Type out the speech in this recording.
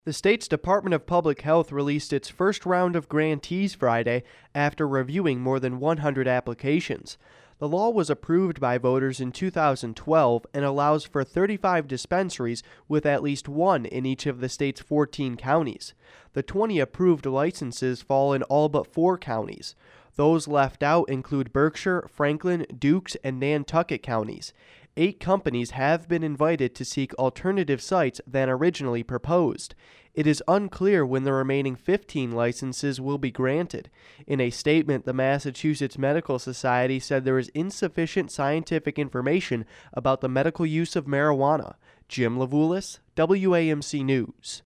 The state's Department of Public Health released its first round of grantees Friday after reviewing more than 100 applications. The law was approved by voters in 2012 and allows for 35 dispensaries with at least one in each of the state's 14 counties. The 20 approved licenses fall in all but 4 counties. Those left out include Berkshire, Franklin, Dukes, and Nantucket counties. 8 companies have been invited to seek alternative sites than originally proposed. It is unclear when the remaining 15 licenses will be granted. In a statement, the Massachusetts Medical Society said there is insufficient scientific information about the medical use of marijuana. Jim Levulis, WAMC News.